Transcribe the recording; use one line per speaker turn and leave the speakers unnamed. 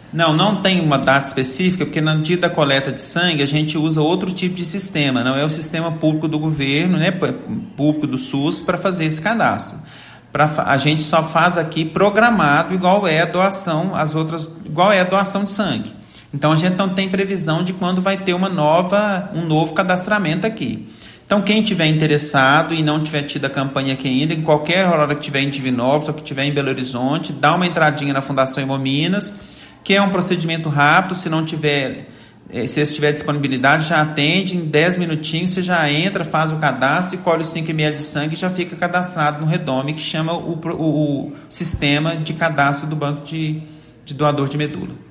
Não tem uma data específica, porque no dia da coleta de sangue a gente usa outro tipo de sistema, não é o sistema público do governo, né, público do SUS, para fazer esse cadastro. A gente só faz aqui programado, igual é a doação, igual é a doação de sangue. Então a gente não tem previsão de quando vai ter um novo cadastramento aqui. Então quem tiver interessado e não tiver tido a campanha aqui ainda, em qualquer hora que tiver em Divinópolis ou que tiver em Belo Horizonte, dá uma entradinha na Fundação Hemominas, que é um procedimento rápido. Se eles tiver disponibilidade, já atende, em 10 minutinhos você já entra, faz o cadastro e colhe os 5 ml de sangue e já fica cadastrado no Redome, que chama o sistema de cadastro do banco de doador de medula.